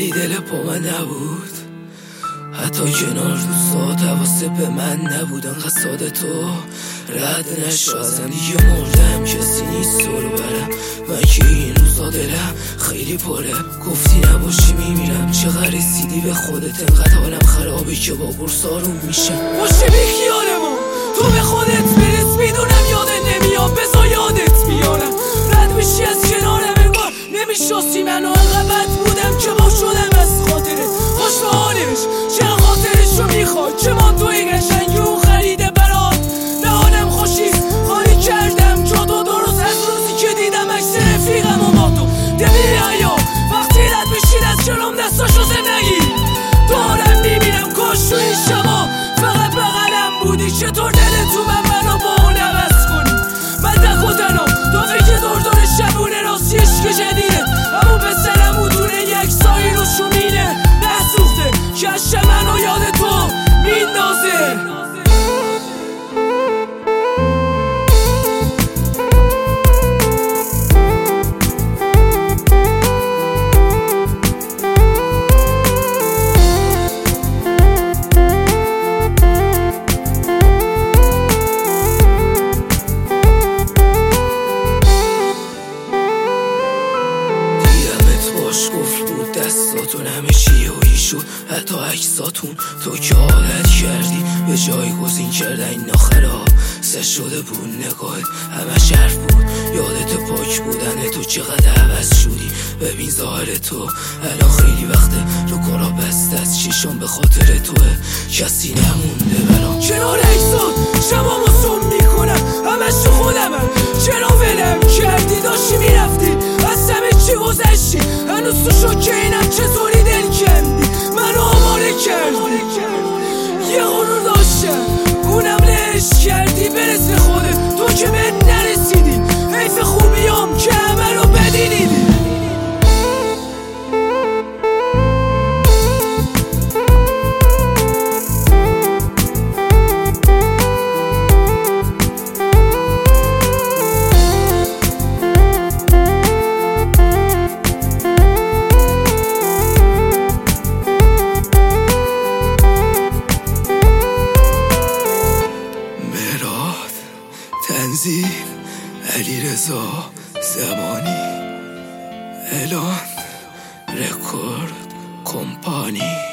ولی دل با من نبود، حتی کنار روزات حواست به من نبود. انقدر ساده تو رد نشو ازم، دیگه مردم کسی نیست تو رو برم. من که این روزا دلم خیلی پره، گفتی نباشی میمیرم. چقدر رسیدی به خودت، انقدر حالم خرابه که با قرص آروم میشم. باشه بی خیالمون تو به خودت برس، میدونم یادت نمیاد، بذار یادت بیارم. رد بشی از کنارم، انگار نمیشناسی منو. انقدر بد بودم که با شدم از خاطرت. خوش به حالش چرا خاطرش رو میخواد، چه مانتوی قشنگی اون خریده برات. نه حالم خوشیست، خالی کردم جا تو درست از روزی که دیدم عکس رفیقم و با تو. دمی یا وقتی رد بشید از جلوم دستاشو زندگی دارم میبینم. کاش تو این شبا فقط بغلم بودی. چطور دلت تو منو با اون عوض کنی؟ من تک و تنها تو فکر دور شبونه راستیش که جدیده. همون پسرم اودونه یک سایی رو شومینه نسوخته، کش منو یاد تو میندازه. گفت بود دستاتون همه چیه و ایشون، حتی عکساتون تو که عادت کردی به جای گزین کردن ناخرا سه شده بود. نگاهت همش حرف بود، یادت پاک بودن تو چقدر عوض شدی. ببین ظاهر تو الان خیلی وقته رو کارا بسته از چیشم به خاطر توه، کسی نمونده برام. کنار عکسات شبامو سم میکنم، همش تو خودمم. چرا ولم کردی داشتی میرفتی از همه چی گذشتی؟ هنوز تو شوکه اینم چطوری دل کندی منو آماده کردی. یه غرور داشتم اونم لهش کردی، برس به خودت تو که به نرسیدی. حیف خوبیام که همه رو بدی دیدی. تنظیم علیرضا زمانی، اعلان رکورد کمپانی.